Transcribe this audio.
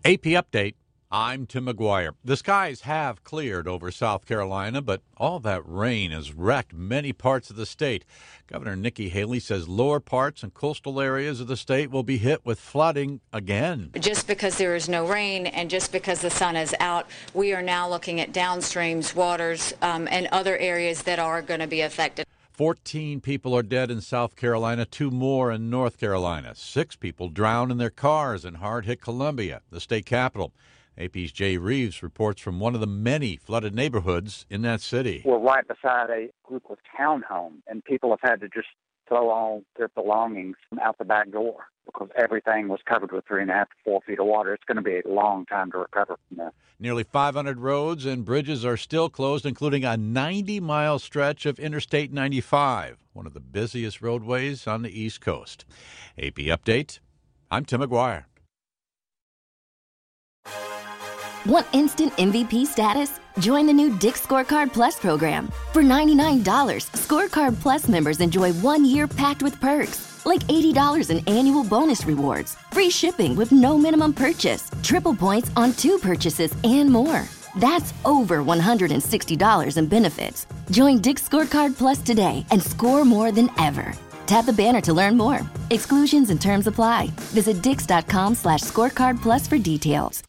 AP Update. I'm Tim McGuire. The skies have cleared over South Carolina, but all that rain has wrecked many parts of the state. Governor Nikki Haley says lower parts and coastal areas of the state will be hit with flooding again. Just because there is no rain and just because the sun is out, we are now looking at downstreams, waters, and other areas that are going to be affected. 14 people are dead in South Carolina, 2 more in North Carolina. 6 people drowned in their cars in hard-hit Columbia, the state capital. AP's Jay Reeves reports from one of the many flooded neighborhoods in that city. We're right beside a group of townhomes, and people have had to just throw all their belongings out the back door because everything was covered with 3.5 to 4 feet of water. It's going to be a long time to recover from this. Nearly 500 roads and bridges are still closed, including a 90-mile stretch of Interstate 95, one of the busiest roadways on the East Coast. AP Update, I'm Tim McGuire. Want instant MVP status? Join the new Dick's Scorecard Plus program. For $99, Scorecard Plus members enjoy 1 year packed with perks, like $80 in annual bonus rewards, free shipping with no minimum purchase, triple points on 2 purchases, and more. That's over $160 in benefits. Join Dick's Scorecard Plus today and score more than ever. Tap the banner to learn more. Exclusions and terms apply. Visit dix.com/scorecard plus for details.